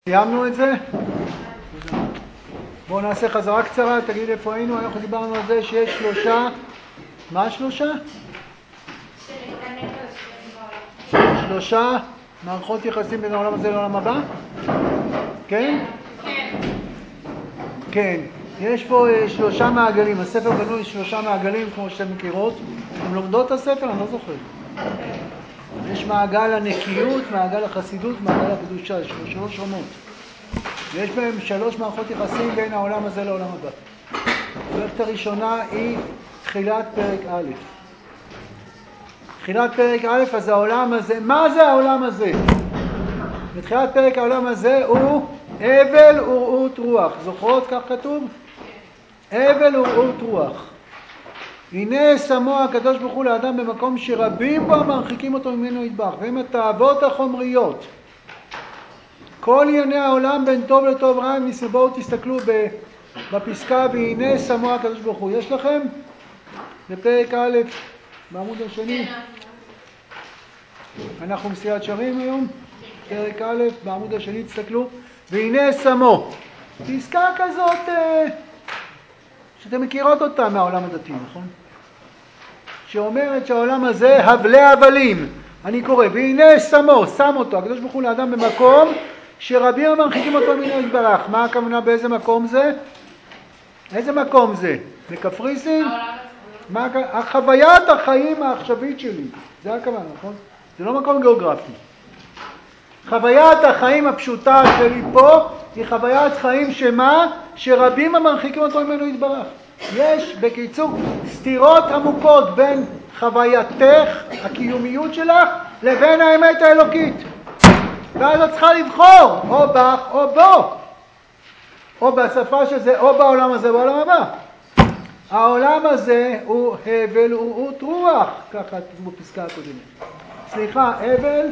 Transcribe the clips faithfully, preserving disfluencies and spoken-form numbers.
סיימנו את זה? בואו נעשה חזרה קצרה, תגיד איפה היינו, אנחנו דיברנו על זה שיש שלושה, מה שלושה? שלושה מערכות יחסים בין העולם הזה לעולם הבא? כן? כן. כן, יש פה שלושה מעגלים, הספר בנוי שלושה מעגלים כמו שאתם מכירות, אתם לומדות את הספר? אני לא זוכר. יש מעגל הנקיות, מעגל החסידות, מעגל הקדושה, יש שלוש רמות. ויש בהם שלוש מערכות יחסים בין העולם הזה לעולם הבא. הפרק הראשונה היא תחילת פרק א'. תחילת פרק א', אז העולם הזה, מה זה העולם הזה? בתחילת פרק העולם הזה הוא אבל ורעות רוח. זוכרות כך כתוב? אבל ורעות רוח. הנה שמו הקדוש ברוך הוא לאדם במקום שרבים בו מרחיקים אותו ממנו יתברך, והם התאוות החומריות. כל ענייני העולם בין טוב לטוב רע, בואו תסתכלו בפסקה והנה שמו הקדוש ברוך הוא. יש לכם? בפרק א' בעמוד השני. אנחנו מסייעת שרים היום. פרק א' בעמוד השני תסתכלו. והנה שמו. פסקה כזאת שאתם מכירות אותה מהעולם הדתי, נכון? שאומרת שהעולם הזה הבלי הבלים. אני קורא, והנה שמו, שם אותו, הקדוש ברוך הוא לאדם במקום שרבים מרחיקים אותו ממנו יתברך. מה הכוונה באיזה מקום זה? איזה מקום זה? בקפריסין? מה, החוויית החיים העכשווית שלי. זה הכוונה, נכון? זה לא מקום גיאוגרפי. חוויית החיים הפשוטה שלי פה היא חוויית חיים שמה? שרבים המרחיקים אותו ממנו יתברך. יש בקיצור סתירות עמוקות בין חווייתך, הקיומיות שלך, לבין האמת האלוקית. ואז את צריכה לבחור, או בך או בו. או בשפה שזה, או בעולם הזה, בעולם הבא. העולם הזה הוא הבל ורעות רוח, ככה כתוב בפסקה הקודמת. סליחה, הבל,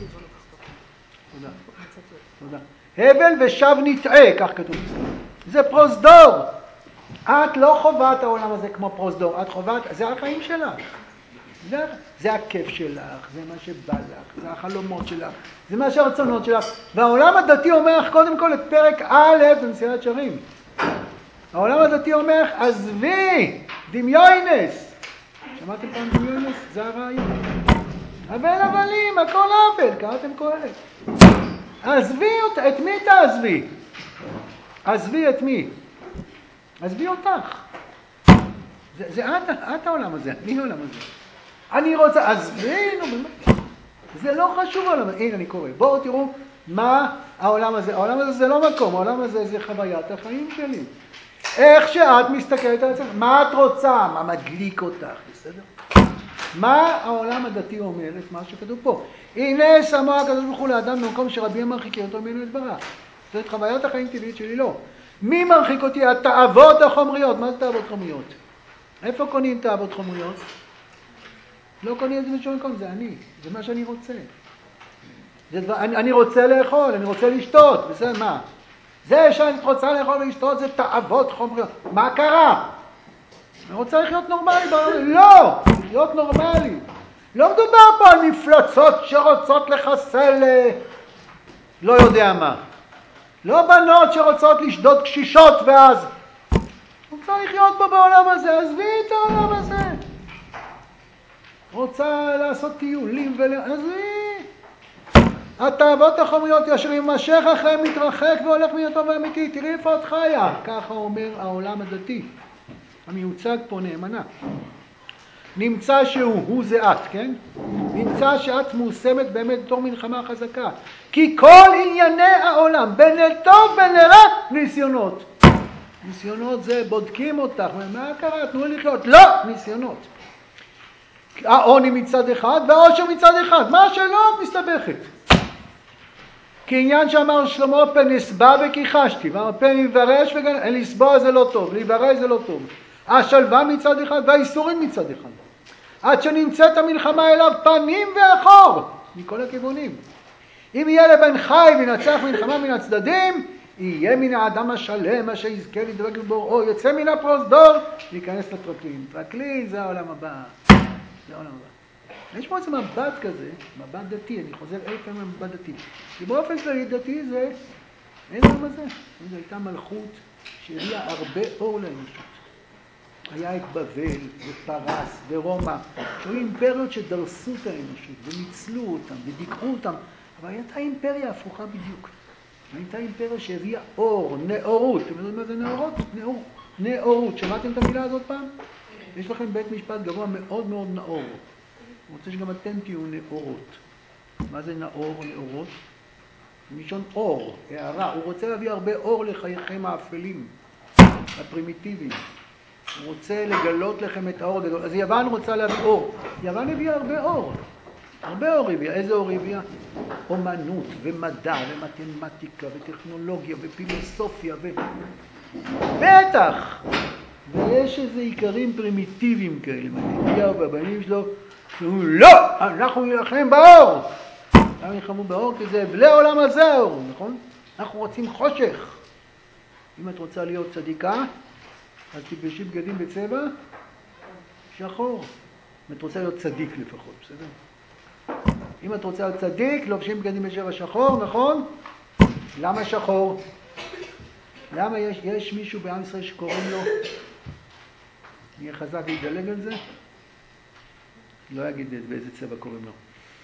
תודה, תודה. הבל ושב נטעה, כך כתוב בפסקה. זה פרוזדור. את לא חובה את העולם הזה כמו פרוזדור, את חובה, זה החיים שלך. זה, זה הכיף שלך, זה מה שבא לך, זה החלומות שלך, זה מה שהרצונות שלך. והעולם הדתי אומר לך קודם כל את פרק א' במסילת שרים. העולם הדתי אומר לך, עזבי, דמיונס. שמעתם פעם דמיונס? זה הרעיון. אבל הבלים, הכל אבל, קראתם קהלת. עזבי אותה, את מי תעזבי? עזבי את מי? עזבי אותך. זה, זה את, את העולם הזה, מי העולם הזה? אני רוצה, עזבי, נו, באמת. זה לא חשוב העולם הזה. הנה, אני קורא. בואו תראו מה העולם הזה. העולם הזה זה לא מקום, העולם הזה זה חוויית החיים שלי. איך שאת מסתכלת על עצמך, מה את רוצה? מה מדליק אותך, בסדר? מה העולם הדתי אומר את מה שכתוב פה? הנה שמו הקדוש ברוך הוא לאדם במקום שרבים מרחיקים אותו ממנו יתברך. זאת חוויית החיים טבעית שלי, לא. מי מרחיק אותי? התאוות החומריות. מה זה תאוות חומריות? איפה קונים תאוות חומריות? לא קונים את זה בשום מקום, זה אני. זה מה שאני רוצה. זה דבר, אני, אני רוצה לאכול, אני רוצה לשתות. בסדר, מה? זה שאני רוצה לאכול ולשתות זה תאוות חומריות. מה קרה? אני רוצה לחיות נורמלי. לא! להיות נורמלי. לא מדובר פה על מפלצות שרוצות לחסל לא יודע מה. לא בנות שרוצות לשדוד קשישות ואז רוצה לחיות פה בעולם הזה, עזבי את העולם הזה. רוצה לעשות טיולים ול... עזבי. התאוות החומריות ישר יימשך אחריהם מתרחק והולך מהטוב והאמיתי. תראי איפה את חיה. ככה אומר העולם הדתי. המיוצג פה נאמנה. נמצא שהוא, הוא זה את, כן? נמצא שאת מושמת באמת בתור מלחמה חזקה. כי כל ענייני העולם, בין לטוב בין לרע, ניסיונות. ניסיונות זה בודקים אותך. מה קרה? תנו לחיות. לא! ניסיונות. העוני מצד אחד והעושר מצד אחד. מה שלא את מסתבכת. כעניין שאמר שלמה פן נסבע וכיחשתי. ואמר פן יברש וגם לסבוע זה לא טוב. להיברש זה לא טוב. השלווה מצד אחד והאיסורים מצד אחד. עד שנמצאת המלחמה אליו פנים ואחור. מכל הכיוונים. אם יהיה לבן חי וינצח מלחמה מן הצדדים, יהיה מן האדם השלם אשר יזכה לדבק בבוראו, יצא מן הפרוזדור, ייכנס לטרקלין. טרקלין זה העולם הבא. זה העולם הבא. יש פה איזה מבט כזה, מבט דתי, אני חוזר אלף פעמים מבט דתי. כי באופן כללי דתי זה אין העולם הזה. זו הייתה מלכות שהביאה הרבה אור לאנושות. היה את בבל ופרס ורומא, שהיו אימפריות שדרסו את האנושות וניצלו אותם ודיכאו אותם, אבל הייתה אימפריה הפוכה בדיוק. הייתה אימפריה שהביאה אור, נאורות. אתם יודעים מה זה נאורות? נאור. נאורות. שמעתם את המילה הזאת פעם? יש לכם בית משפט גבוה מאוד מאוד נאור. אני רוצה שגם אתם תהיו נאורות. מה זה נאור, נאורות? מלשון אור, הערה. הוא רוצה להביא הרבה אור לחייכם האפלים, הפרימיטיביים. הוא רוצה לגלות לכם את האור הגדול. אז יוון רוצה להביא אור. יוון הביאה הרבה אור. הרבה אור הביאה. איזה אור הביאה? אומנות ומדע ומתמטיקה וטכנולוגיה ופילוסופיה ו... בטח! ויש איזה עיקרים פרימיטיביים כאלה. מנהיגיה והבנים שלו שאומרים, לא! אנחנו נלחם באור! אנחנו נלחמו באור כי זה לעולם הזה האור, נכון? אנחנו רוצים חושך. אם את רוצה להיות צדיקה, אז תלבשי בגדים בצבע שחור. אם את רוצה להיות צדיק לפחות, בסדר? אם את רוצה להיות צדיק, לובשים בגדים בצבע שחור, נכון? למה שחור? למה יש, יש מישהו בעם ישראל שקוראים לו, נהיה חזק וידלג על זה? לא אגיד באיזה צבע קוראים לו.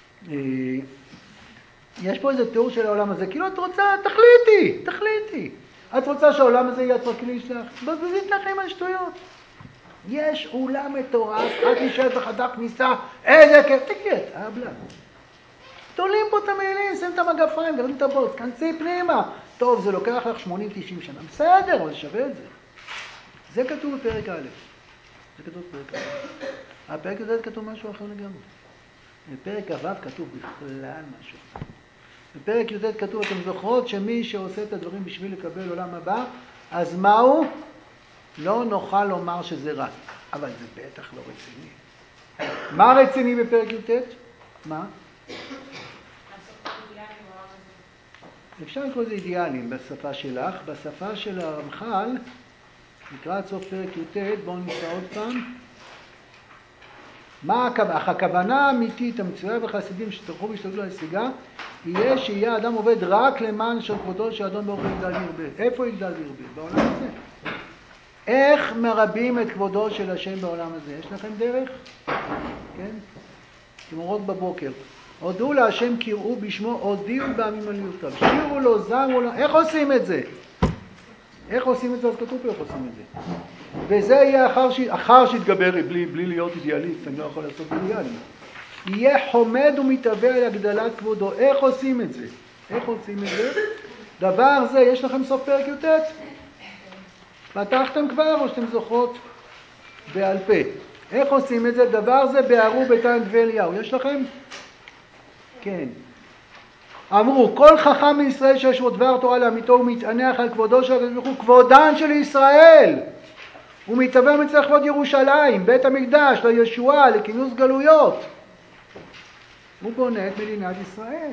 יש פה איזה תיאור של העולם הזה, כאילו את רוצה, תחליטי, תחליטי. את רוצה שהעולם הזה יהיה התרקלי שלך? בזבזית לכם על שטויות. יש עולם מטורף, את נשארת בחדר כניסה, איזה כיף, תקראת, אבלה. תולים פה את המילים, שים את המגפיים, גרדים את הבוץ, כנסי פנימה. טוב, זה לוקח לך שמונים תשעים שנה. בסדר, אבל שווה את זה. זה כתוב בפרק א'. זה כתוב בפרק א'. הפרק הזה כתוב משהו אחר לגמרי. בפרק א' כתוב בכלל משהו אחר. בפרק י"ט כתוב, אתם זוכרות שמי שעושה את הדברים בשביל לקבל עולם הבא, אז מהו? לא נוכל לומר שזה רע. אבל זה בטח לא רציני. מה רציני בפרק י"ט? מה? אפשר לקרוא לזה אידיאלים בשפה שלך. בשפה של הרמח"ל, לקראת סוף פרק י"ט, בואו נקרא עוד פעם. מה הכוונה האמיתית, המצויה בחסידים שתלכו והשתדלו להשיגה, יהיה שיהיה האדם עובד רק למען של כבודו של אדון ברוך הוא יגדל וירבה. איפה יגדל וירבה? בעולם הזה. איך מרבים את כבודו של השם בעולם הזה? יש לכם דרך? כן? תמורות בבוקר. הודו להשם קראו בשמו, הודיעו בעמים עליותיו. שירו לו, זמרו לו. איך עושים את זה? איך עושים את זה? אז כתוב פה איך עושים את זה. וזה יהיה אחר, ש... אחר שיתגבר, בלי, בלי להיות אידיאליסט, אני לא יכול לעשות אידיאלי. יהיה חומד ומתאווה על הגדלת כבודו. איך עושים את זה? איך עושים את זה? דבר זה, יש לכם סוף פרק י"ט? פתחתם כבר או שאתם זוכרות בעל פה? איך עושים את זה? דבר זה בערו ביתן דבליהו. יש לכם? כן. אמרו, כל חכם מישראל שיש בו דבר תורה לאמיתו ומתענח על כבודו של הקדוש ברוך הוא, כבודן של ישראל. הוא מתהווה מצריך כבוד ירושלים, בית המקדש, לישועה, לכינוס גלויות. הוא בונה את מדינת ישראל.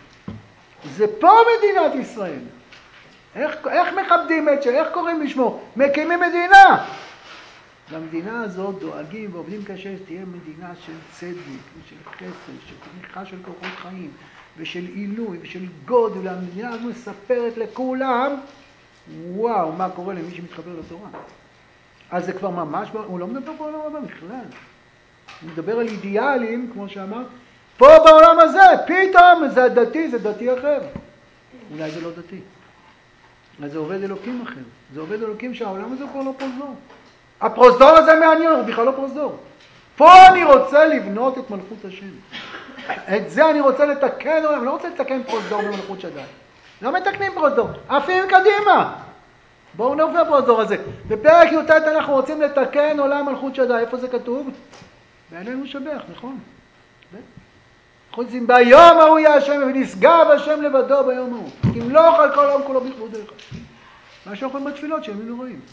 זה פה מדינת ישראל. איך, איך מכבדים את זה? איך קוראים לשמו? מקימים מדינה. למדינה הזאת דואגים ועובדים קשה שתהיה מדינה של צדק ושל חסד, של תמיכה של כוחות חיים ושל עילוי ושל גודל. המדינה הזאת מספרת לכולם, וואו, מה קורה למי שמתחבר לתורה. אז זה כבר ממש, הוא לא מדבר פה בעולם הבא בכלל. הוא מדבר על אידיאלים, כמו שאמר, פה בעולם הזה, פתאום זה דתי, זה דתי אחר. אולי זה לא דתי. אז זה עובד אלוקים אחר. זה עובד אלוקים שהעולם הזה כבר לא פרוזדור. הפרוזדור הזה מעניין, הוא בכלל לא פרוזדור. פה אני רוצה לבנות את מלכות השם. את זה אני רוצה לתקן, אני לא רוצה לתקן פרוזדור במלכות שדי. לא מתקנים פרוזדור, עפים קדימה. בואו נעבור בפרוזדור הזה. בפרק י"ט אנחנו רוצים לתקן עולם מלכות שדי. איפה זה כתוב? בעינינו משבח, נכון? חוצים ביום ההוא יהיה השם ונשגב השם לבדו ביום ההוא. תמלוך על כל העולם כולו בכבודך. מה שאנחנו בתפילות שהם לא רואים.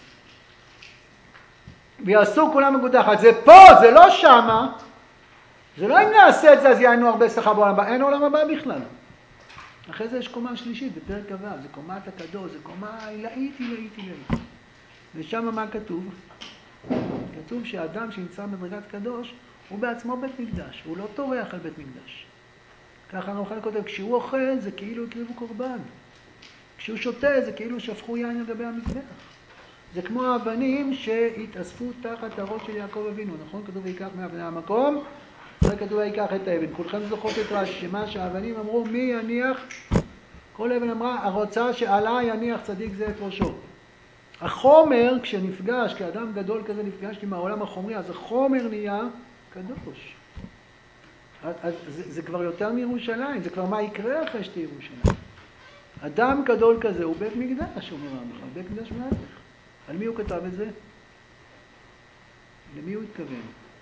ויעשו כולם מגודחת. זה פה, זה לא שמה. זה לא אם נעשה את זה אז יענו הרבה שכר בעולם הבא. אין עולם הבא בכלל. אחרי זה יש קומה שלישית בפרק כ"ו. זה קומת הקדוש, זה קומה עילאית, עילאית, עילאית. ושם מה כתוב? כתוב שהאדם שנמצא במדרגת קדוש הוא בעצמו בית מקדש. הוא לא טורח על בית מקדש. ככה הרמח"ל כותב, כשהוא אוכל זה כאילו הקריבו קורבן. כשהוא שותה זה כאילו שפכו יין על גבי המזבח. זה כמו האבנים שהתאספו תחת הראש של יעקב אבינו, נכון? כתוב ויקח מאבני המקום, זה כתוב ויקח את האבן. כולכם זוכרות את רש"י, שמה שהאבנים אמרו מי יניח, כל אבן אמרה הרוצה שעלה יניח צדיק זה את ראשו. החומר כשנפגש, כאדם גדול כזה נפגש עם העולם החומרי, אז החומר נהיה קדוש. אז, אז זה, זה כבר יותר מירושלים, זה כבר מה יקרה אחרי שתהיה ירושלים. אדם גדול כזה הוא בית מקדש, אומר הרמח"ל, בית מקדש מהפך. על מי הוא כתב את זה? למי הוא התכוון?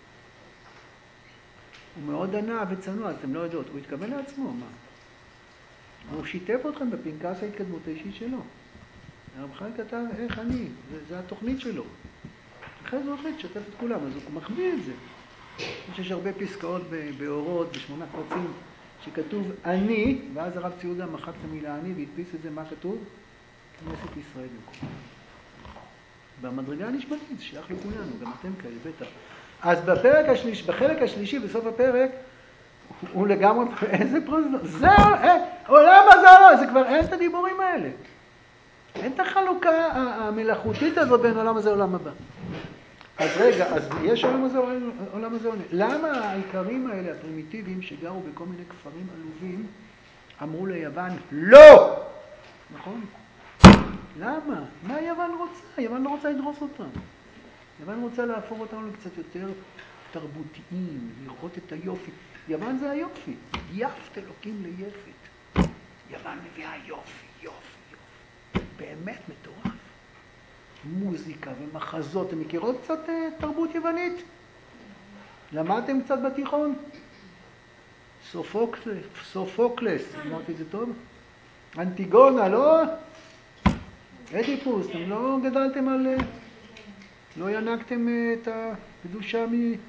הוא מאוד ענה וצנוע, אז אתם לא יודעות, הוא התכוון לעצמו, מה? הוא שיתף אתכם בפנקס ההתקדמות האישית שלו. הרמח"ל כתב איך אני, זה, זה התוכנית שלו. אחרי זה הוא החליט לשתף את כולם, אז הוא מחביא את זה. יש הרבה פסקאות באורות, בשמונה קבצים, שכתוב אני, ואז הרב ציודה מחק את המילה אני והדפיס את זה, מה כתוב? כנסת ישראל במקום. במדרגה הנשמתית, שייך לכולנו, גם אתם כאלה, בטח. אז בפרק השלישי, בחלק השלישי, בסוף הפרק, הוא לגמרי, איזה פרוזדור, זה עולם הזה, לא, זה כבר אין את הדיבורים האלה. אין את החלוקה המלאכותית הזאת בין עולם הזה לעולם הבא. אז רגע, אז יש עולם הזה, עולם הזה, עולם. למה העיקרים האלה, הפרימיטיביים, שגרו בכל מיני כפרים עלובים, אמרו ליוון, לא! נכון? למה? מה יוון רוצה? יוון לא רוצה לדרוס אותם. יוון רוצה להפוך אותנו לקצת יותר תרבותיים, לראות את היופי. יוון זה היופי. יפת אלוקים ליפת. יוון מביאה יופי, יופי, יופי. באמת מטורף. מוזיקה ומחזות. אתם מכירות קצת תרבות יוונית? למדתם קצת בתיכון? סופוקלס, סופוקלס, אמרתי את זה טוב? אנטיגונה, לא? אדיפוס, אתם לא גדלתם על... לא ינקתם את הקדושה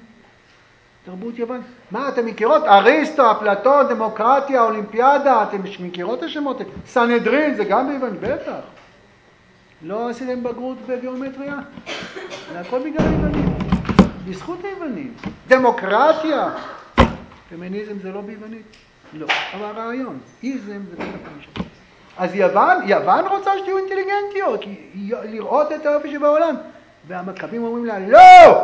מתרבות יוון? מה, אתם מכירות? אריסטו, אפלטון, דמוקרטיה, אולימפיאדה, אתם מכירות השמות? סנהדרין, זה גם ביוון, בטח. לא עשיתם בגרות בגיאומטריה? זה הכל בגלל היוונים. בזכות היוונים. דמוקרטיה. פמיניזם זה לא ביוונית? לא. אבל הרעיון, איזם זה בטח המשך. אז יוון, יוון רוצה שתהיו אינטליגנטיות, לראות את האופי שבעולם. והמכבים אומרים לה, לא!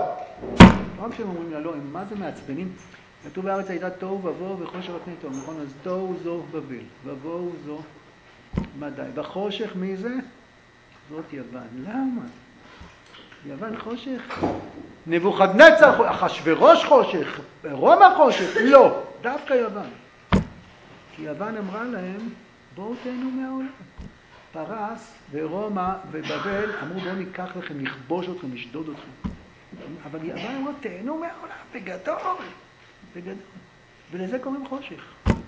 לא רק שהם אומרים לה, לא, הם מה זה מעצבנים? כתוב בארץ הייתה תוהו ובוהו וחושך על פני תוהו, נכון? אז תוהו זו בבל, ובוהו זו מדי. בחושך מי זה? זאת יוון. למה? יוון חושך? נבוכדנצר, אחשוורוש חושך, רומא חושך? לא, דווקא יוון. כי יוון אמרה להם, בואו תהנו מהעולם. פרס ורומא ובבל אמרו בואו ניקח לכם, נכבוש אתכם, נשדוד אתכם. אבל יוון אמרו תהנו מהעולם, בגדול, בגדול. ולזה קוראים חושך.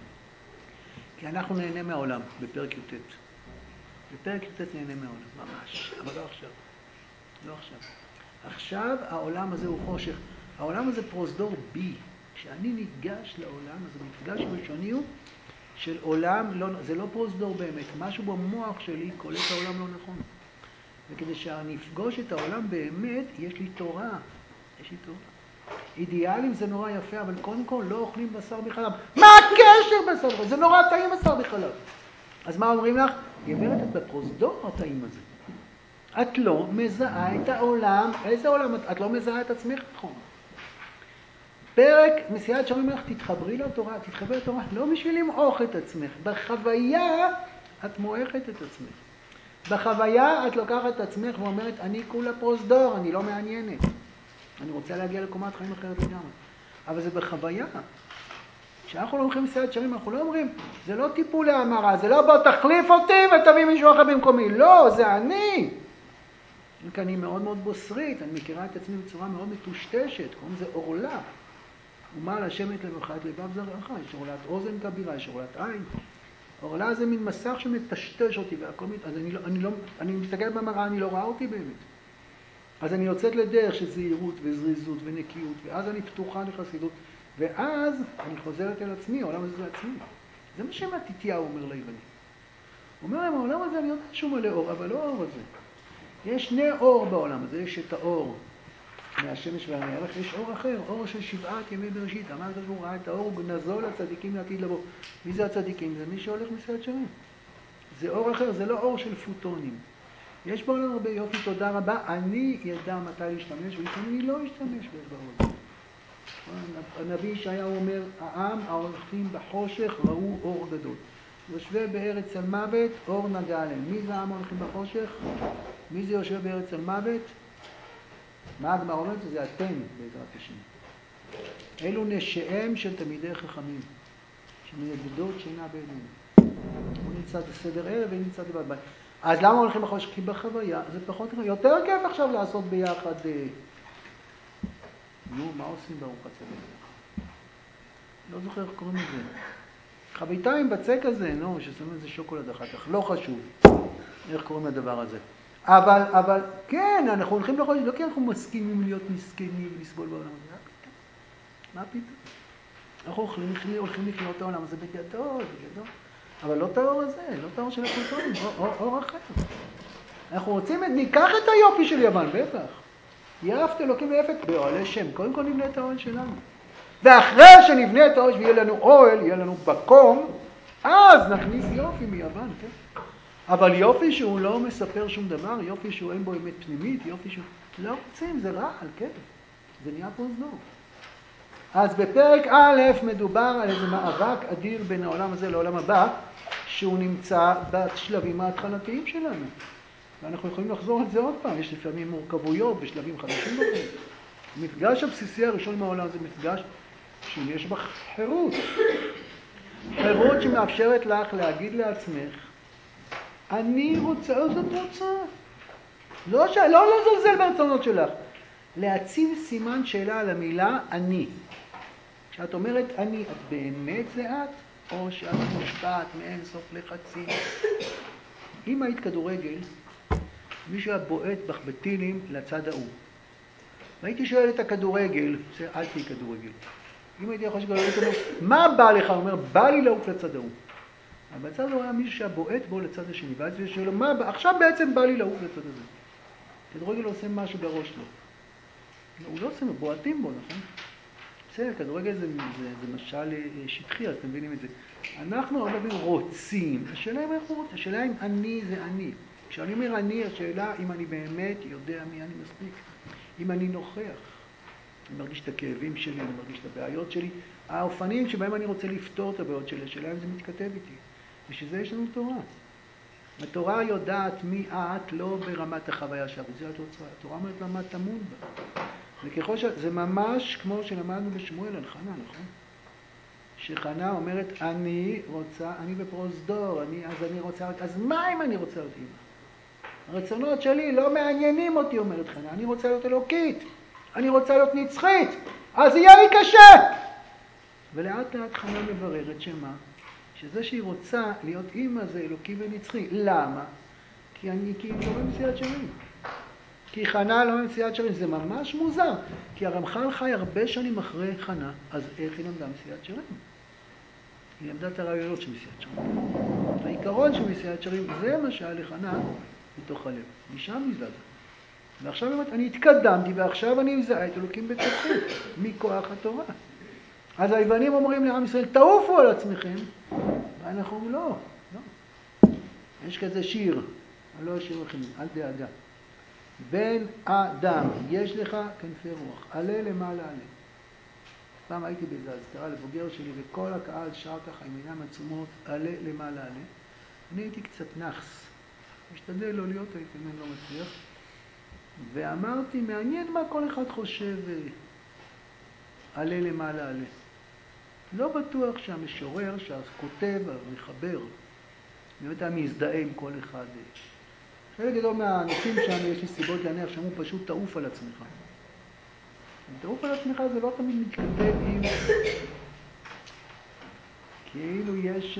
כי אנחנו נהנה מהעולם בפרק י"ט. בפרק י"ט נהנה מהעולם, ממש, אבל לא עכשיו. לא עכשיו. עכשיו העולם הזה הוא חושך. העולם הזה פרוזדור בי. כשאני ניגש לעולם, אז המפגש הראשוני הוא של עולם, לא, זה לא פרוזדור באמת, משהו במוח שלי קולט העולם לא נכון. וכדי שאני אפגוש את העולם באמת, יש לי תורה. יש לי תורה. אידיאלים זה נורא יפה, אבל קודם כל לא אוכלים בשר בחלב. מה הקשר בשר בחלב? זה נורא טעים בשר בחלב. אז מה אומרים לך? גברת, את בפרוזדור הטעים הזה. את לא מזהה את העולם. איזה עולם? את, את לא מזהה את עצמך, נכון? פרק נשיאת שאומרים לך, תתחברי לתורה, תתחברי לתורה, לא בשביל למעוך את עצמך. בחוויה את מועכת את עצמך. בחוויה את לוקחת את עצמך ואומרת, אני כולה פרוזדור, אני לא מעניינת. אני רוצה להגיע לקומת חיים אחרת לגמרי. אבל זה בחוויה. כשאנחנו לא הולכים נשיאת שרים, אנחנו לא אומרים, זה לא טיפול להמרה, זה לא בוא תחליף אותי ותביא מישהו אחר במקומי. לא, זה אני. כי אני מאוד מאוד בוסרית, אני מכירה את עצמי בצורה מאוד מטושטשת, קוראים לזה אורלה. ומה לשמת לבך את לבב זרעך, יש אורלת אוזן כבירה, יש אורלת עין. אורלה זה מין מסך שמטשטש אותי והכל מת... אז אני, לא, אני, לא, אני מסתכל במראה, אני לא רואה אותי באמת. אז אני יוצאת לדרך של זהירות וזריזות ונקיות, ואז אני פתוחה לחסידות, ואז אני חוזרת אל עצמי, העולם הזה זה עצמי. זה מה שמתתיהו אומר ליוונים. הוא אומר להם, העולם הזה אני יודע שהוא מלא אור, אבל לא האור הזה. יש שני אור בעולם הזה, יש את האור מהשמש והירח, יש אור אחר, אור של שבעת ימי בראשית. אמר הקדוש ברוך הוא ראה את האור וגנזו לצדיקים לעתיד לבוא. מי זה הצדיקים? זה מי שהולך נשיאת שרים. זה אור אחר, זה לא אור של פוטונים. יש בעולם הרבה יופי, תודה רבה, אני ידע מתי להשתמש, ולפעמים אני לא אשתמש באור הזה. הנביא ישעיהו אומר, העם ההולכים בחושך ראו אור גדול. יושבי בארץ על מוות, אור נגע עליהם. מי זה העם ההולכים בחושך? מי זה יושב בארץ על מוות? מה הגמרא אומרת? זה אתם בעזרת השם. אלו נשיהם של תלמידי חכמים, שמנדדות שינה ביניהם. הוא נמצא בסדר ערב ונמצא לבד בית. אז למה הולכים בחושך? כי בחוויה זה פחות, יותר כיף עכשיו לעשות ביחד. נו, מה עושים בארוחת צהריים? לא זוכר איך קוראים לזה. חביתה עם בצק הזה, נו, ששמים איזה שוקולד אחר כך, לא חשוב איך קוראים לדבר הזה. אבל, אבל, כן, אנחנו הולכים לחושך, לא כי אנחנו מסכימים להיות מסכנים ולסבול בעולם הזה. מה פתאום? מה פתאום? אנחנו הולכים, הולכים לחיות את העולם הזה בגדול, בגדול. אבל לא את האור הזה, לא את האור של הפוטונים, אור, אור אחר. אנחנו רוצים, ניקח את היופי של יוון, בטח. יאהבת אלוקים ויפת באוהלי שם. קודם כל נבנה את האוהל שלנו. ואחרי שנבנה את האוהל ויהיה לנו אוהל, יהיה לנו בקום, אז נכניס יופי מיוון, כן? אבל יופי שהוא לא מספר שום דבר, יופי שהוא אין בו אמת פנימית, יופי שהוא... לא רוצים, זה רעל, כן? זה נהיה פרוזדור. אז בפרק א' מדובר על איזה מאבק אדיר בין העולם הזה לעולם הבא, שהוא נמצא בשלבים ההתחלתיים שלנו. ואנחנו יכולים לחזור על זה עוד פעם, יש לפעמים מורכבויות בשלבים חדשים בחיים. המפגש הבסיסי הראשון מהעולם זה מפגש שיש בה חירות. חירות שמאפשרת לך להגיד לעצמך, אני רוצה, אז את רוצה. לא, ש... לא לזלזל ברצונות שלך. להציב סימן שאלה על המילה אני. כשאת אומרת אני, את באמת זה את? או שאת מושפעת מאין סוף לחצים? אם היית כדורגל, מישהו היה בועט בך בטילים לצד ההוא. והייתי שואל את הכדורגל, אל תהי כדורגל. אם הייתי יכול שכדורגל, הייתי אומר, מה בא לך? הוא אומר, בא לי לעוף לצד ההוא. אבל בצד ההוא היה מישהו שהיה בועט בו לצד השני. ואז הוא שואל לו, מה בא? עכשיו בעצם בא לי לעוף לצד הזה. כדורגל עושה משהו בראש לו. הוא לא עושה, בועטים בו, נכון? בסדר, כדורגל זה, זה, זה משל שטחי, אז אתם מבינים את זה. אנחנו הרבה פעמים רוצים. השאלה אם אנחנו רוצים, השאלה אם אני זה אני. כשאני אומר אני, השאלה אם אני באמת יודע מי אני מספיק. אם אני נוכח. אני מרגיש את הכאבים שלי, אני מרגיש את הבעיות שלי. האופנים שבהם אני רוצה לפתור את הבעיות שלי, השאלה אם זה מתכתב איתי. בשביל זה יש לנו תורה. התורה יודעת מי את לא ברמת החוויה שלה, וזה התוצאה. התורה אומרת לה מה תמון בה. וככל ש... זה ממש כמו שלמדנו בשמואל על חנה, נכון? שחנה אומרת, אני רוצה, אני בפרוזדור, אני, אז אני רוצה, אז מה אם אני רוצה להיות אימא? הרצונות שלי לא מעניינים אותי, אומרת חנה, אני רוצה להיות אלוקית, אני רוצה להיות נצחית, אז יהיה לי קשה! ולאט לאט חנה מבררת שמה? שזה שהיא רוצה להיות אימא זה אלוקי ונצחי. למה? כי אני כאילו לא במציאת שרים. כי חנה לא במציאת שרים. זה ממש מוזר. כי הרמח"ל חי הרבה שנים אחרי חנה, אז איך היא למדה מציאת שרים? היא למדה את הרעיונות של מציאת שרים. העיקרון של מציאת שרים זה מה שהיה לחנה מתוך הלב. משם נזלזה. ועכשיו באמת אני התקדמתי ועכשיו אני מזהה את אלוקים בתוכי מכוח התורה. אז היוונים אומרים לעם ישראל, תעופו על עצמכם, ואנחנו אומרים, לא, לא. יש כזה שיר, אני לא אשאיר לכם, אל דאגה. בן אדם, יש לך כנפי רוח, עלה למעלה עלה. פעם הייתי באיזה אזכרה לבוגר שלי, וכל הקהל שר ככה עם עיניים עצומות, עלה למעלה עלה. אני הייתי קצת נחס, משתדל לא להיות, לפעמים לא מצליח. ואמרתי, מעניין מה כל אחד חושב, עלה למעלה עלה. לא בטוח שהמשורר, שהכותב, המחבר, באמת היה מזדהה עם כל אחד. חלק גדול מהאנשים שם, יש לי סיבות להניח שאמרו פשוט תעוף על עצמך. תעוף על עצמך זה לא תמיד מתכתב עם... כאילו יש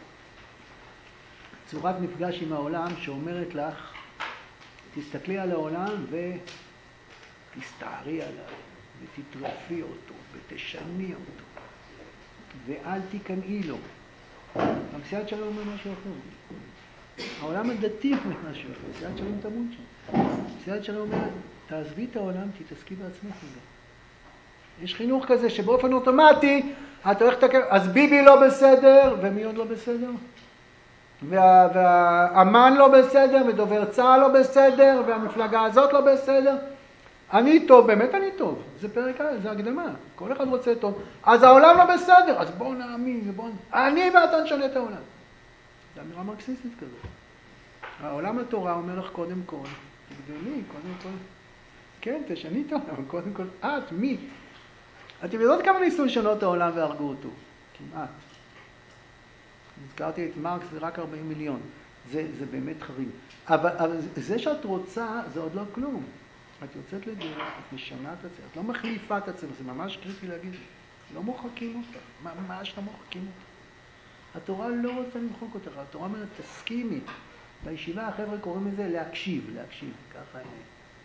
צורת מפגש עם העולם שאומרת לך, תסתכלי על העולם ותסתערי עליו, ותטרפי אותו, ותשני אותו. ואל תיכנעי לו. המציאת שלום אומר משהו אחר. העולם הדתי אומר משהו אחר. המציאת שלום תמות שם. המציאת שלום אומר, תעזבי את העולם, תתעסקי בעצמך רגע. יש חינוך כזה שבאופן אוטומטי, אתה הולך לתקן, אז ביבי לא בסדר, ומי עוד לא בסדר? וה, והאמן לא בסדר, ודובר צה"ל לא בסדר, והמפלגה הזאת לא בסדר. אני טוב, באמת אני טוב. זה פרק, זה הקדמה. כל אחד רוצה טוב. אז העולם לא בסדר, אז בואו נאמין, בואו... אני ואתה נשנה את העולם. זה אמירה מרקסיסטית כזאת. העולם התורה אומר לך קודם כל, תגדלי, קודם כל, כן, תשני את העולם, קודם כל, את, מי? אתם יודעות כמה ניסו לשנות את העולם והרגו אותו? כמעט. הזכרתי את מרקס, זה רק ארבעים מיליון. זה, זה באמת חריג. אבל, אבל זה שאת רוצה, זה עוד לא כלום. את יוצאת לדרך, את משנה את עצמך, את לא מחליפה את עצמך, זה ממש קריטי להגיד. לא מוחקים אותך, ממש לא מוחקים אותך. התורה לא רוצה למחוק אותך, התורה אומרת, תסכימי. בישיבה החבר'ה קוראים לזה להקשיב, להקשיב, ככה הם.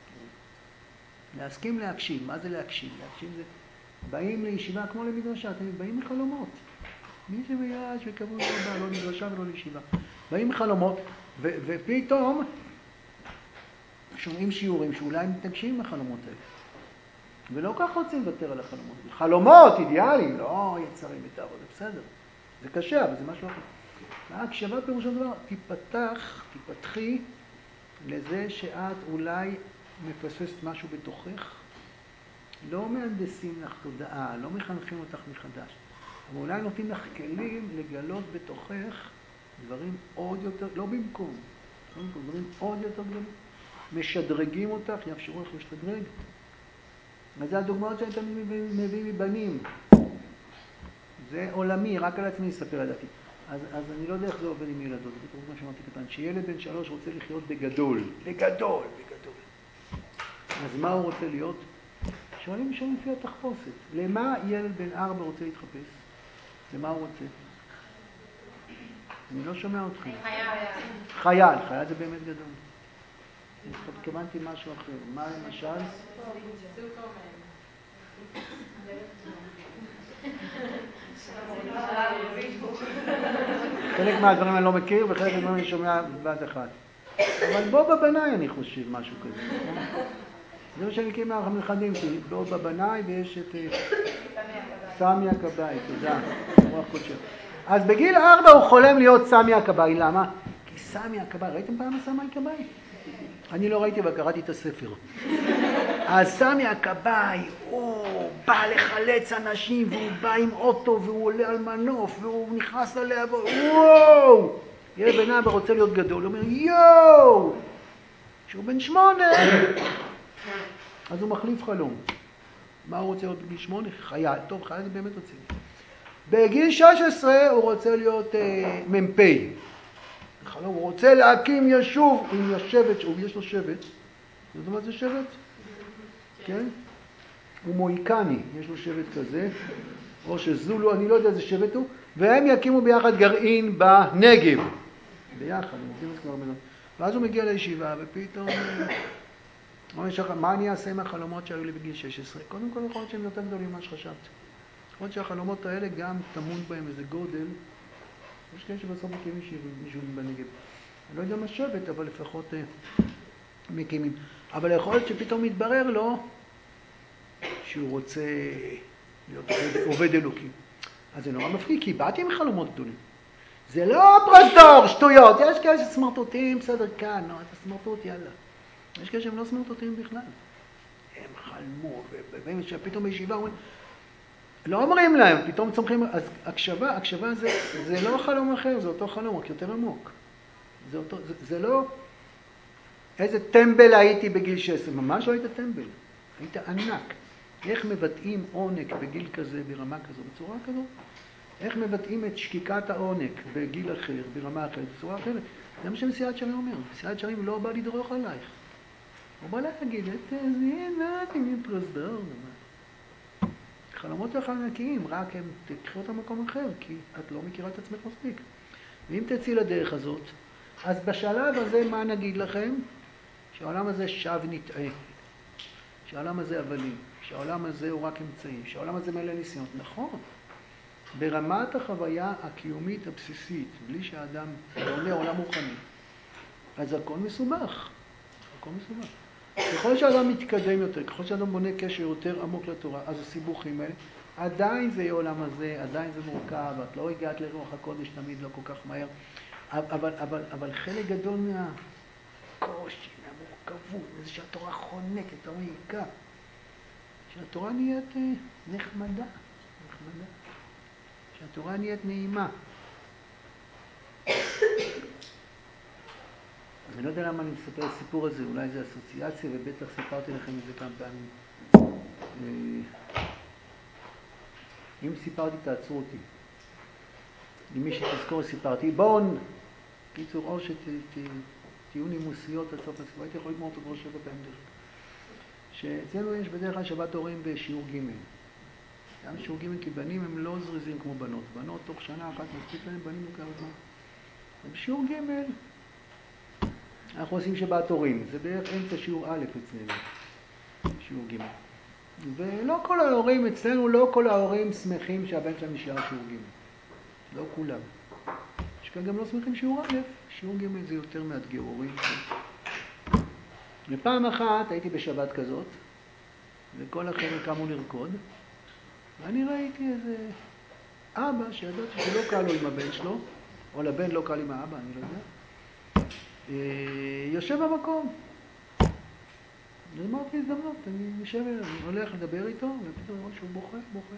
להסכים להקשיב, מה זה להקשיב? להקשיב זה, באים לישיבה כמו למדרשה, אתם באים מחלומות. מי שביש וקבעו לא, לא מדרשה ולא לישיבה. באים מחלומות, ו- ופתאום שומעים שיעורים שאולי מתנגשים עם החלומות האלה. ולא כך רוצים לוותר על החלומות. חלומות, אידיאליים, לא יצרים את העבודה, בסדר. זה קשה, אבל זה משהו אחר. ההקשבה פירושו דבר, תיפתח, תיפתחי לזה שאת אולי מפספסת משהו בתוכך. לא מהנדסים לך תודעה, לא מחנכים אותך מחדש. אבל אולי נותנים לך כלים לגלות בתוכך דברים עוד יותר, לא במקום, לא במקום, דברים עוד יותר גדולים. משדרגים אותך, יאפשרו לך להשתדרג. אז זה הדוגמאות שאני תמיד מביא מבנים. זה עולמי, רק על עצמי אספר לדעתי. אז, אז אני לא יודע איך זה עובד עם ילדות, זה בדיוק מה שאמרתי קטן, שילד בן שלוש רוצה לחיות בגדול, בגדול, בגדול. אז מה הוא רוצה להיות? שואלים שואלים לפי התחפושת. למה ילד בן ארבע רוצה להתחפש? למה הוא רוצה? אני לא שומע אתכם. חייל. חייל, חייל זה באמת גדול. התכוונתי משהו אחר. מה למשל? חלק מהדברים אני לא מכיר וחלק מהדברים אני שומע בבת אחת. אבל בו בבנאי אני חושב משהו כזה, נכון? זה מה שאני מכיר מהנכדים שלי, בו בבנאי ויש את סמי הכבאי, תודה. אז בגיל ארבע הוא חולם להיות סמי הכבאי, למה? כי סמי הכבאי, ראיתם פעם סמי הכבאי? אני לא ראיתי אבל קראתי את הספר. אז סמי הכבאי, הוא בא לחלץ אנשים והוא בא עם אוטו והוא עולה על מנוף והוא נכנס ללהבות, וואו! ילד בן ארבע רוצה להיות גדול, הוא אומר יואו! כשהוא בן שמונה, אז הוא מחליף חלום. מה הוא רוצה להיות בגיל שמונה? חייל. טוב, חייל זה באמת רוצה. בגיל שש עשרה הוא רוצה להיות אה, ממפי. חלום, הוא רוצה להקים ישוב עם השבט, יש לו שבט. זאת אומרת זה שבט? כן? הוא מויקני, יש לו שבט כזה. או שזולו, אני לא יודע איזה שבט הוא. והם יקימו ביחד גרעין בנגב. ביחד, הם עובדים את כבר בנו. ואז הוא מגיע לישיבה ופתאום... מה אני אעשה עם החלומות שהיו לי בגיל שש עשרה? קודם כל יכול להיות שהם יותר גדולים ממה שחשבתי. יכול להיות שהחלומות האלה גם תמון בהם איזה גודל. יש כאלה שבסוף מקימים יישובים בנגב. אני לא יודע מה שבט, אבל לפחות אה, מקימים. אבל יכול להיות שפתאום מתברר לו שהוא רוצה להיות עובד, עובד אלוקי. אז זה נורא מפחיד, כי באתי עם חלומות גדולים. זה לא פרוזדור, שטויות. יש כאלה שסמרטוטים, בסדר, כאן, לא, אתה סמרטוט, יאללה. יש כאלה שהם לא סמרטוטים בכלל. הם חלמו, ובאים שפתאום בישיבה אומרים, לא אומרים להם, פתאום צומחים, אז הקשבה, הקשבה זה, זה לא חלום אחר, זה אותו חלום, רק יותר עמוק. זה, אותו, זה, זה לא איזה טמבל הייתי בגיל שש עשרה, ממש לא היית טמבל, היית ענק. איך מבטאים עונק בגיל כזה, ברמה כזו, בצורה כזו? איך מבטאים את שקיקת העונק בגיל אחר, ברמה אחרת, בצורה אחרת? זה מה שמסיעת שרים אומר. מסיעת שרים לא בא לדרוך עלייך. הוא בא להגיד, את זה נעתי מפרוזדור. חלומות שלך ענקיים, רק הם תקחו אותם במקום אחר, כי את לא מכירה את עצמך מספיק. ואם תצאי לדרך הזאת, אז בשלב הזה מה נגיד לכם? שהעולם הזה שב נטעה. שהעולם הזה אבלים. שהעולם הזה הוא רק אמצעי. שהעולם הזה מלא ניסיונות. נכון. ברמת החוויה הקיומית הבסיסית, בלי שהאדם עולה עולם מוכני, אז הכל מסובך. הכל מסובך. ככל שאדם מתקדם יותר, ככל שאדם בונה קשר יותר עמוק לתורה, אז הסיבוכים האלה, עדיין זה יהיה עולם הזה, עדיין זה מורכב, את לא הגעת לרוח הקודש תמיד לא כל כך מהר. אבל, אבל, אבל חלק גדול מהקושי, מהמורכבות, מזה שהתורה חונקת, התורה מעיקה, שהתורה נהיית נחמדה, נחמדה, שהתורה נהיית נעימה. אני לא יודע למה אני מספר את הסיפור הזה, אולי זה אסוציאציה, ובטח סיפרתי לכם את זה כמה פעמים. אם סיפרתי, תעצרו אותי. אם מי שתזכור סיפרתי, בואו, קיצור, או שתהיו נימוסיות עד סוף הסיפור, הייתי יכול לגמור אותו בראש שבע פעמים דרך. שאצלנו יש בדרך כלל שבת הורים בשיעור ג'. גם שיעור ג' כי בנים הם לא זריזים כמו בנות. בנות תוך שנה אחת מספיק להם, בנים לוקח זמן. בשיעור ג' אנחנו עושים שבת הורים, זה בערך אמצע שיעור א' אצלנו, שיעור ג'. ולא כל ההורים, אצלנו לא כל ההורים שמחים שהבן שלהם נשאר שיעור ג'. לא כולם. יש כאן גם לא שמחים שיעור א', שיעור ג' זה יותר מאתגר הורים. ופעם אחת הייתי בשבת כזאת, וכל החבר'ה קמו לרקוד, ואני ראיתי איזה אבא שידעתי שלא קל לו עם הבן שלו, או לבן לא קל עם האבא, אני לא יודע. יושב במקום. אז אמרתי הזדמנות, אני יושב, אני הולך לדבר איתו, ופתאום אני רואה שהוא בוכה, בוכה.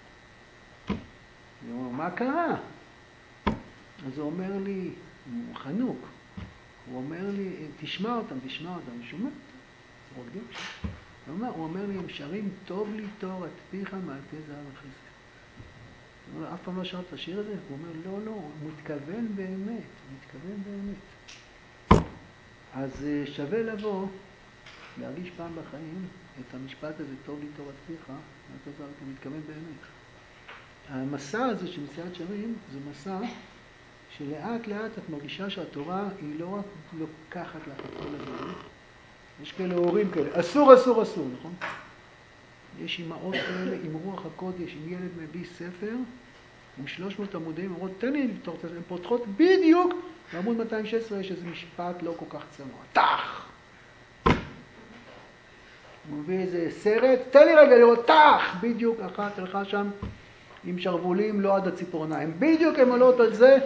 אני אומר, מה קרה? אז הוא אומר לי, הוא חנוק, הוא אומר לי, תשמע אותם, תשמע אותם, אני שומע אותם, רוקדים שם. הוא אומר, הוא אומר לי, הם שרים טוב לי תורת פיך מעלתי זהב וחסד. הוא אומר, אף פעם לא שרת את השיר הזה? הוא אומר, לא, לא, הוא מתכוון באמת, הוא מתכוון באמת. אז שווה לבוא, להרגיש פעם בחיים את המשפט הזה, טוב לי תורת פיך, מעלתי זהב, הוא מתכוון באמת. המסע הזה של מציאת שרים, זה מסע שלאט לאט את מרגישה שהתורה היא לא רק לוקחת לך את כל הדברים, יש כאלה הורים כאלה, אסור, אסור, אסור, נכון? יש אמאות כאלה עם רוח הקודש, עם ילד מביא ספר, עם שלוש מאות עמודים, אומרות, תן לי לפתור את זה, הן פותחות בדיוק, בעמוד מאתיים ושש עשרה יש איזה משפט לא כל כך צנוע, תח! הוא מביא איזה סרט, תן לי רגע לראות, תח! בדיוק אחת הלכה שם עם שרבולים, לא עד הציפורניים, בדיוק הן עולות על זה,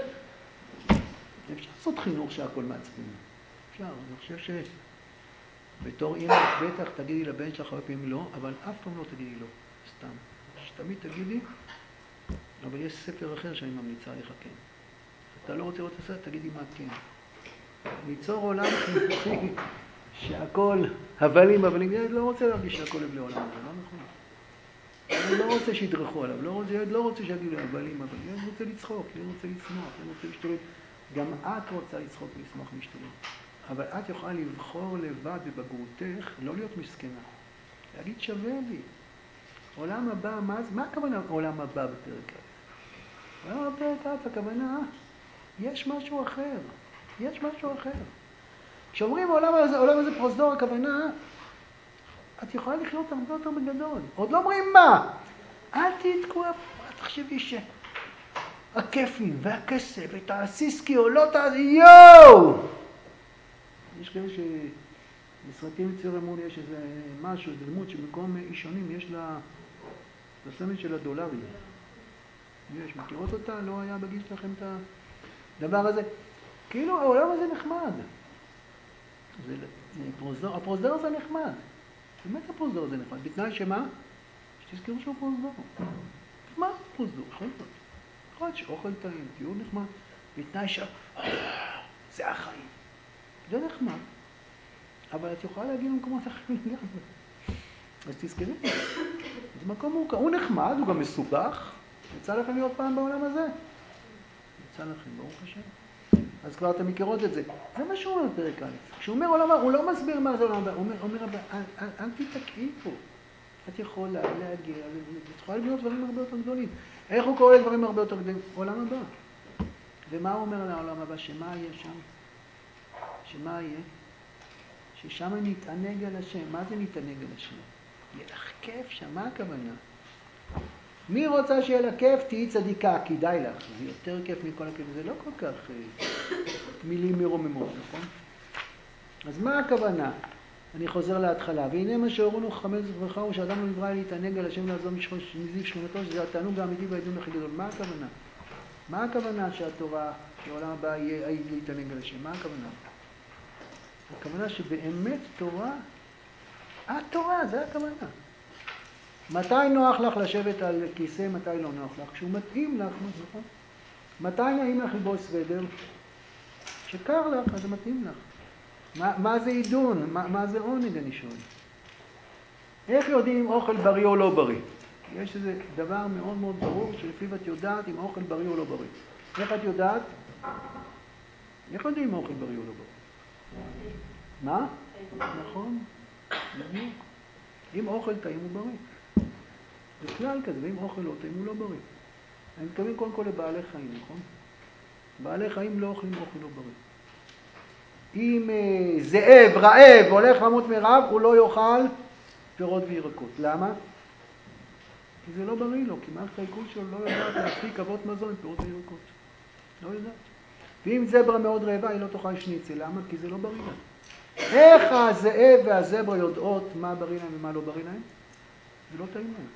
אפשר לעשות חינוך שהכל מעצבן. אפשר, אני חושב שבתור אמא בטח תגידי לבן שלך הרבה פעמים לא, אבל אף פעם לא תגידי לא, סתם. שתמיד תגידי, אבל יש ספר אחר שאני ממליצה לך כן. אתה לא רוצה לראות את הסרט, תגידי מה כן. ליצור עולם חינוכי שהכל הבלים, הבלים, ילד לא רוצה להרגיש שהכל לבלי עולם, זה לא נכון. ילד לא רוצה שידרכו עליו, לא רוצה, ילד לא רוצה שיגידו הבלים, הבלים, ילד רוצה לצחוק, ילד רוצה לצמוח, ילד רוצה להשתולל. גם את רוצה לצחוק ולשמוח ולהשתולל. אבל את יכולה לבחור לבד בבגרותך, לא להיות מסכנה. להגיד שווה לי. עולם הבא, מה, מה הכוונה עולם הבא בפרק א'? עולם הבא בפרק א', הכוונה, יש משהו אחר. יש משהו אחר. כשאומרים העולם הזה, העולם הזה פרוזדור, הכוונה, את יכולה לחיות הרבה יותר בגדול. עוד לא אומרים מה. אל תתקוע, אל תחשבי שהכיפים והכסף ותעשיסקי או לא תעשיסקי, יואו! יש כאלה שבסרטים מצויר אמרו לי, יש איזה משהו, איזה דמות שבמקום אישונים יש לה בסמל של הדולרים. יש, מכירות אותה? לא היה בגיל שלכם את הדבר הזה? כאילו העולם הזה נחמד. זה, פרוזדור, הפרוזדור הזה נחמד. באמת הפרוזדור הזה נחמד. בתנאי שמה? שתזכרו שהוא פרוזדור. נחמד פרוזדור, יכול להיות. יכול להיות שאוכל טעים, תיאור נחמד. בתנאי ש... זה החיים. זה נחמד. אבל את יכולה להגיד למקומות אחרים לגמרי. אז תזכרי. זה מקום מורכב. הוא נחמד, הוא גם מסובך. יצא לכם להיות פעם בעולם הזה? יצא לכם, ברוך השם. אז כבר אתם מכירות את זה. זה מה שהוא אומר בפרק א'. כשהוא אומר עולם הבא, הוא לא מסביר מה זה עולם הבא. הוא אומר, אומר הבא, אל, אל, אל תתקעי פה. את יכולה להגיע, את יכולה לבנות דברים הרבה יותר גדולים. איך הוא קורא לדברים הרבה יותר גדולים? עולם הבא. ומה הוא אומר על העולם הבא? שמה יהיה שם? שמה יהיה? ששם נתענג על השם. מה זה נתענג על השם? יהיה לך כיף שם, מה הכוונה? מי רוצה שיהיה לה כיף? תהי צדיקה, כדאי לך. זה יותר כיף מכל הכיף, זה לא כל כך אה, מילים מרוממות, נכון? אז מה הכוונה? אני חוזר להתחלה. והנה מה שהורונו חכמי זכרך הוא שאדם לא נברא להתענג על השם לעזוב מזיו שכינתו, שזה התענוג האמיתי והעדון הכי גדול. מה הכוונה? מה הכוונה שהתורה, שהעולם הבא יהיה להתענג על השם? מה הכוונה? הכוונה שבאמת תורה, התורה, זה הכוונה. מתי נוח לך לשבת על כיסא, מתי לא נוח לך? כשהוא מתאים לך, נכון? מתי נעים לך לבוש סוודר? שקר לך, אז זה מתאים לך. מה, מה זה עידון? מה, מה זה עונג, אני שואל? איך יודעים אם אוכל בריא או לא בריא? יש איזה דבר מאוד מאוד ברור שלפיו את יודעת אם אוכל בריא או לא בריא. איך את יודעת? איך יודעים אם אוכל בריא או לא בריא? מה? נכון. בדיוק. אם אוכל טעים הוא בריא. זה כלל כזה, ואם אוכל לא טעים הוא לא בריא. אני מתכוון קודם כל לבעלי חיים, נכון? בעלי חיים לא אוכלים אוכל לא בריא. אם uh, זאב, רעב, הולך למות מרעב, הוא לא יאכל פירות וירקות. למה? כי זה לא בריא לו, כי מערכת העיכול שלו לא יודעת להפיק אבות מזון עם פירות וירקות. לא יודעת. ואם זברה מאוד רעבה, היא לא תאכל שניצל. למה? כי זה לא בריא לה. איך הזאב והזברה יודעות מה בריא להם ומה לא בריא להם? זה לא טעים להם.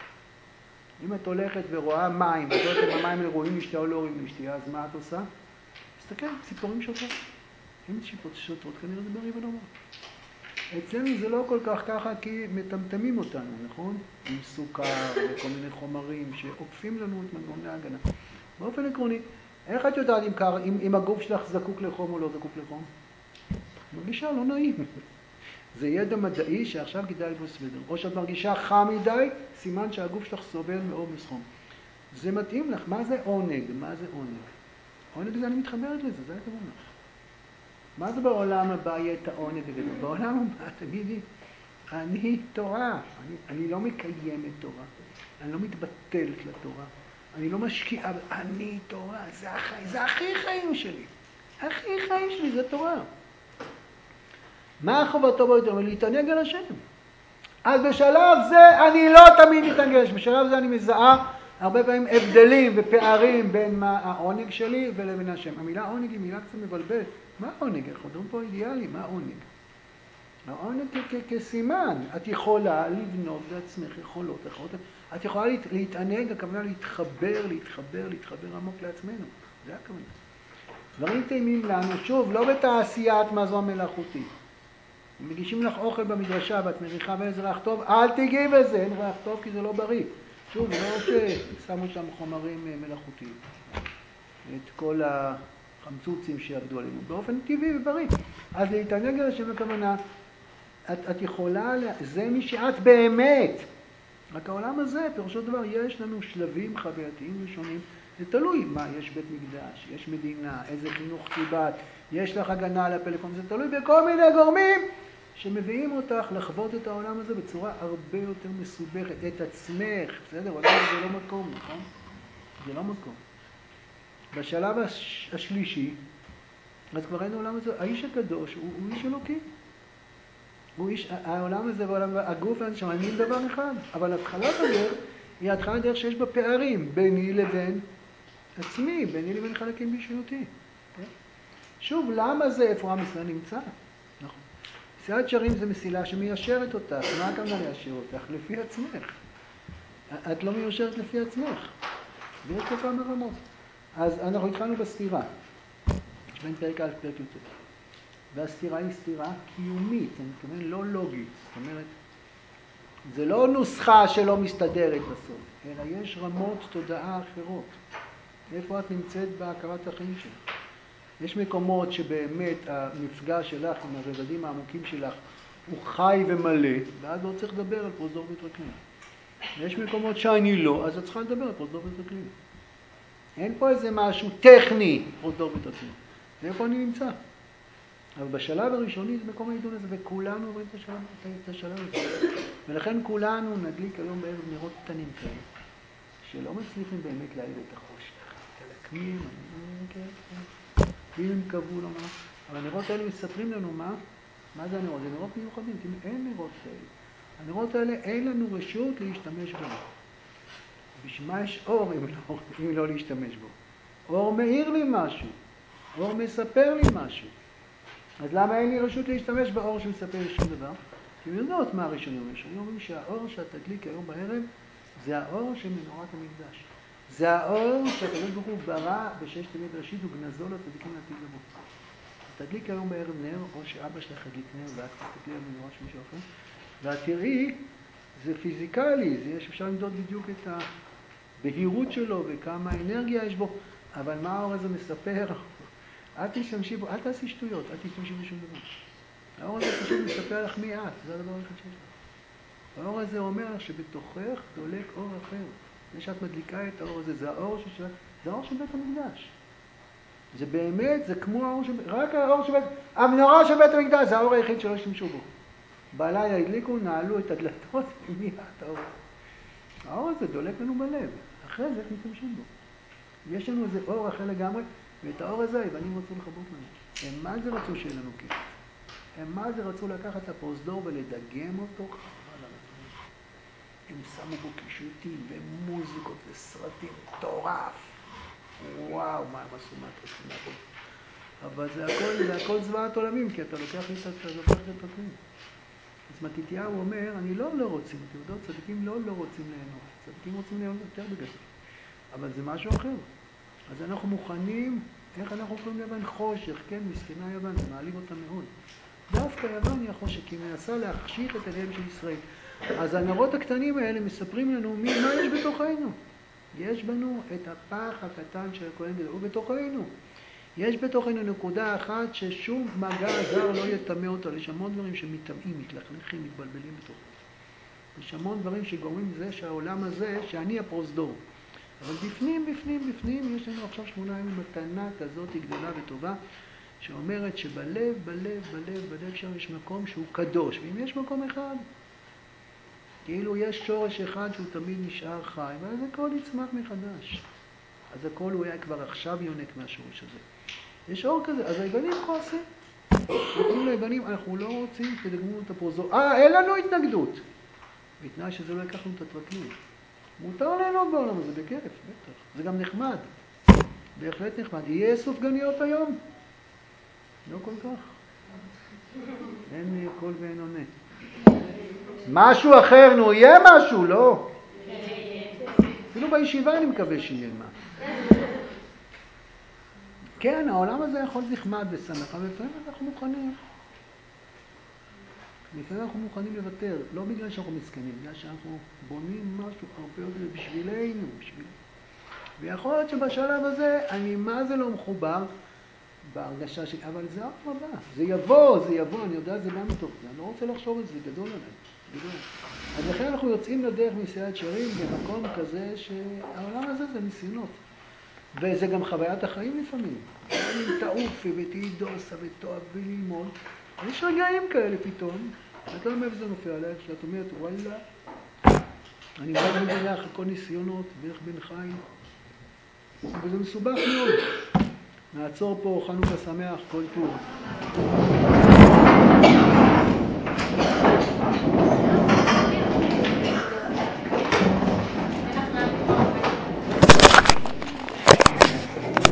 אם את הולכת ורואה מים, ואת יודעת אם המים ראויים לשתייה או לא ראויים לשתייה, אז מה את עושה? תסתכל, ציפורים שוטרות. אם ציפורות שוטרות, כנראה זה בריא ולא בריא. אצלנו זה לא כל כך ככה, כי מטמטמים אותנו, נכון? עם סוכר וכל מיני חומרים שעוקפים לנו את מנגנוני ההגנה. באופן עקרוני, איך את יודעת אם, קר, אם, אם הגוף שלך זקוק לחום או לא זקוק לחום? מרגישה לא נעים. זה ידע מדעי שעכשיו כדאי לבוש סוודר. או שאת מרגישה חם מדי, סימן שהגוף שלך סובל מעומס חום. זה מתאים לך. מה זה עונג? מה זה עונג? עונג זה אני מתחברת לזה, זה הכוונה. מה זה בעולם הבא יהיה את העונג הגדול? בעולם הבא, תגידי, אני תורה. אני, אני לא מקיימת תורה. אני לא מתבטלת לתורה. אני לא משקיעה, אני תורה. זה החיים, זה הכי חיים שלי. הכי חיים שלי זה תורה. מה חובתו ביותר? להתענג על השם. אז בשלב זה אני לא תמיד מתענג. בשלב זה אני מזהה הרבה פעמים הבדלים ופערים בין מה העונג שלי ולבין השם. המילה עונג היא מילה קצת מבלבלת. מה העונג? אנחנו מדברים פה אידיאלי, מה העונג? העונג כסימן. את יכולה לבנות לעצמך יכולות, יכולות. את יכולה להתענג, הכוונה להתחבר, להתחבר, להתחבר עמוק לעצמנו. זה הכוונה. דברים טעימים לנו, שוב, לא בתעשיית מזון מלאכותי. אם מגישים לך אוכל במדרשה ואת מריחה ואיזה ריח טוב, אל תיגעי בזה, אין ריח טוב כי זה לא בריא. שוב, לא ששמו שם חומרים מלאכותיים. את כל החמצוצים שיעבדו עלינו. באופן טבעי ובריא. אז להתענג על השם הכוונה, את, את יכולה, זה מי שאת באמת. רק העולם הזה, פירושו דבר, יש לנו שלבים חווייתיים ראשונים. זה תלוי מה, יש בית מקדש, יש מדינה, איזה חינוך קיבלת, יש לך הגנה על הפלאפון, זה תלוי בכל מיני גורמים שמביאים אותך לחוות את העולם הזה בצורה הרבה יותר מסובכת, את עצמך, בסדר? עולם זה לא מקום, נכון? זה לא מקום. בשלב הש... השלישי, אז כבר אין העולם הזה, האיש הקדוש הוא, הוא איש אלוקי. הוא איש, העולם הזה והעולם, הגוף והנשמה, הם מין דבר אחד, אבל התחלת הדרך היא התחלת דרך שיש בה פערים ביני לבין עצמי, ביני לבין חלקים באישיותי. כן? שוב, למה זה איפה עם ישראל נמצא? נכון. מסילת שרים זה מסילה שמיישרת אותך. מה הכוונה ליישר אותך? לפי עצמך. את לא מיושרת לפי עצמך. ויש פה כמה רמות. אז אנחנו התחלנו בסתירה. בין פרק א' פרק י"ט. והסתירה היא סתירה קיומית, אני מתכוון לא לוגית. זאת אומרת, זה לא נוסחה שלא מסתדרת בסוף, אלא יש רמות תודעה אחרות. איפה את נמצאת בהכרת החיים שלך? יש מקומות שבאמת המפגש שלך עם הרבדים העמוקים שלך הוא חי ומלא, ואז לא צריך לדבר על פרוזדור וטרקלין. יש מקומות שאני לא, אז את צריכה לדבר על פרוזדור וטרקלין. אין פה איזה משהו טכני, פרוזדור וטרקלין. איפה אני נמצא? אבל בשלב הראשוני זה מקום העידון הזה, וכולנו עוברים את השלב, את השלב הזה. ולכן כולנו נדליק היום בערב נרות קטנים כאלה, שלא מצליחים באמת להעיר את החושך. תלקמים, אני כן, ואם הם קבעו לו מה. אבל הנרות האלה מספרים לנו מה, מה זה הנרות? זה נרות מיוחדים, כי אין נרות כאלה. הנרות האלה אין לנו רשות להשתמש בהם. בשביל מה יש אור אם לא, אם לא להשתמש בו? אור מאיר לי משהו, אור מספר לי משהו. אז למה אין לי רשות להשתמש באור שמספר לי שום דבר? כי הם יודעות מה הראשונים אומרים. הראשונים אומרים שהאור שאת תדליק היום בערב זה האור של מנורת המקדש. זה האור שהקדוש ברוך הוא ברא בששת ימי בראשית וגנזו לצדיקים לעתיד לבוא. תדליק היום בערב נר, או שאבא שלך ידליק נר ואת תסתכלי על מנורה של מישהו אחר, ואת תראי, זה פיזיקלי, זה יש, אפשר למדוד בדיוק את הבהירות שלו וכמה אנרגיה יש בו, אבל מה האור הזה מספר? אל תשתמשי בו, אל תעשי שטויות, אל תשתמשי בשום דבר. האור הזה פשוט מספר לך מי את, זה הדבר אחד שיש לך. האור הזה אומר לך שבתוכך דולק אור אחר. זה שאת מדליקה את האור הזה, זה האור של, זה האור של בית המקדש. זה באמת, זה כמו האור של, רק האור של בית, המנורה של בית המקדש, זה האור היחיד שלא השתמשו בו. בלילה הדליקו, נעלו את הדלתות, ומיד האור. האור הזה דולק לנו בלב, אחרי זה איך משתמשים בו. יש לנו איזה אור אחר לגמרי, ואת האור הזה היוונים רצו לחבות לנו. הם מה זה רצו שיהיה לנו כיף? הם מה זה רצו לקחת את הפרוזדור ולדגם אותו חבל על הזמן. הם שמו בו קישוטים ומוזיקות וסרטים מטורף. וואו, מה הם עשו מהתרסים לעבוד. אבל זה הכל, זה הכל זוועת עולמים, כי אתה לוקח לי את התרסים. אז מתתיהו אומר, אני לא לא רוצים, תעודות צדיקים לא לא רוצים ליהנות. צדיקים רוצים ליהנות יותר בגלל. אבל זה משהו אחר. אז אנחנו מוכנים, איך אנחנו יכולים ליוון? חושך, כן, מסכנה יוון, זה מעליב אותה מאוד. דווקא יוון היא החושך, כי היא מנסה להחשיך את עליהם של ישראל. אז הנרות הקטנים האלה מספרים לנו מי, מה יש בתוכנו. יש בנו את הפח הקטן של הכהן גדול, הוא בתוכנו. יש בתוכנו נקודה אחת ששום מגע זר לא יטמא אותה. יש המון דברים שמתאמים, מתלכלכים, מתבלבלים בתוכנו. יש המון דברים שגורמים לזה שהעולם הזה, שאני הפרוזדור. אבל בפנים, בפנים, בפנים, יש לנו עכשיו שמונה ימים מתנה כזאת גדולה וטובה, שאומרת שבלב, בלב, בלב, בלב שם יש מקום שהוא קדוש. ואם יש מקום אחד, כאילו יש שורש אחד שהוא תמיד נשאר חי, ואז הכל יצמח מחדש. אז הכל הוא היה כבר עכשיו יונק מהשורש הזה. יש אור כזה, אז היוונים כועסים. נותנים ליוונים, אנחנו לא רוצים שתדגמו את הפרוזדור. אה, אין לנו התנגדות. בתנאי שזה לא ייקח לנו את הטרקלין. מותר ליהנות בעולם הזה, בכיף, בטח. זה גם נחמד. בהחלט נחמד. יהיה סופגניות היום? לא כל כך. אין קול ואין עונה. משהו אחר, נו, יהיה משהו, לא? אפילו בישיבה אני מקווה שיהיה מה. כן, העולם הזה יכול נחמד ושמח, אבל לפעמים אנחנו מוכנים. לפעמים אנחנו מוכנים לוותר, לא בגלל שאנחנו מסכנים, בגלל שאנחנו בונים משהו הרבה יותר בשבילנו, בשבילנו. ויכול להיות שבשלב הזה אני מה זה לא מחובר בהרגשה שלי, אבל זה אף הבא, זה יבוא, זה יבוא, אני יודע, זה בא מתוך זה, אני לא רוצה לחשוב על זה, גדול עליי, גדול. אז לכן אנחנו יוצאים לדרך מסייעת שרים במקום כזה שהעולם הזה זה ניסיונות. וזה גם חוויית החיים לפעמים. אם תעופי ותהי דוסה ותאהבי ללמוד, יש רגעים כאלה פתאום, את לא יודעת איפה זה נופע עליך, שאת אומרת, וואלה, אני מאוד מגלח הכל ניסיונות, בערך בן חיים, וזה מסובך מאוד. נעצור פה, חנוכה שמח, כל טוב.